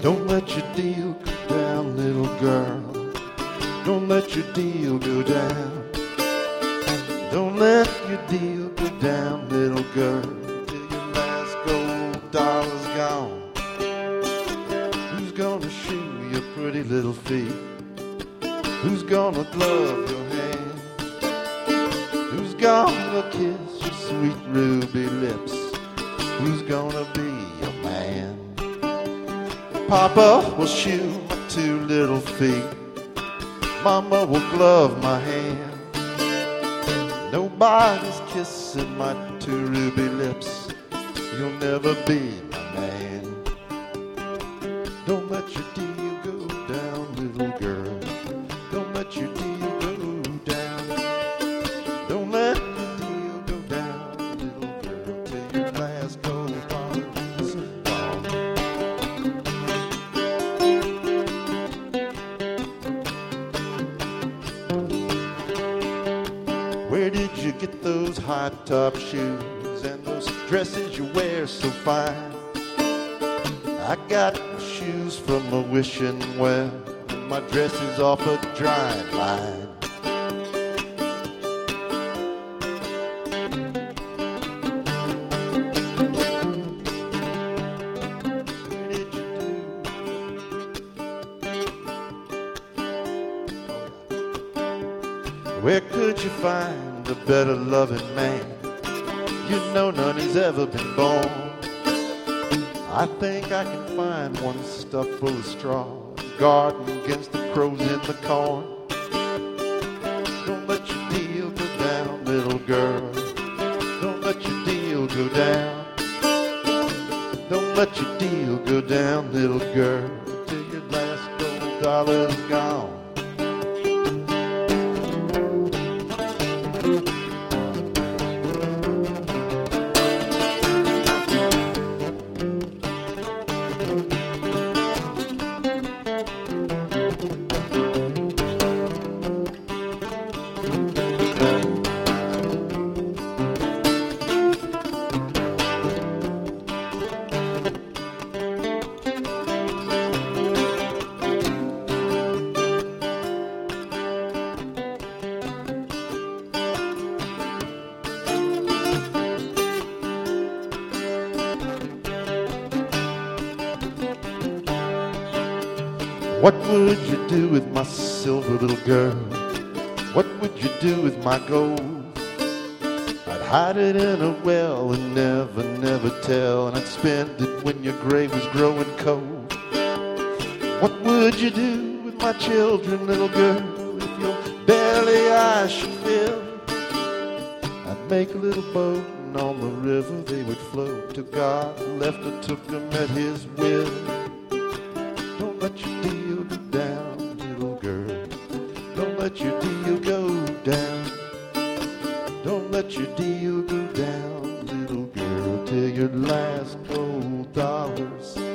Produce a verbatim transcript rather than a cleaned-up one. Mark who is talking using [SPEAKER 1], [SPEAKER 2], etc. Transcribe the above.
[SPEAKER 1] Don't let your deal go down, little girl. Don't let your deal go down. Don't let your deal go down, little girl, till your last gold dollar's gone. Who's gonna shoe your pretty little feet? Who's gonna glove your hand? Who's gonna kiss your sweet ruby lips? Who's gonna be your man? Papa will shoe my two little feet. Mama will glove my hand. Nobody's kissing my two ruby lips. You'll never be my man. Don't let your deal go down, little girl. Don't let your deal go down. Don't let your deal go down, little girl, till your last gold dollar's gone. Where did you get those high top shoes and those dresses you wear so fine? I got my shoes from a wishing well, and my dress is off a dry line. Where did you do? Where could you find a better loving man? You know none has ever been born. I think I can find one stuffed full of straw, guarding against the crows in the corn. Don't let your deal go down, little girl. Don't let your deal go down. Don't let your deal go down, little girl, till your last gold dollar's gone. What would you do with my silver little girl? What would you do with my gold? I'd hide it in a well and never, never tell, and I'd spend it when your grave was growing cold. What would you do with my children, little girl, if your belly I should fill? I'd make a little boat, and on the river they would float till God left or took them at his will. Don't let your deal go down, little girl. Don't let your deal go down. Don't let your deal go down, little girl, till your last gold dollar's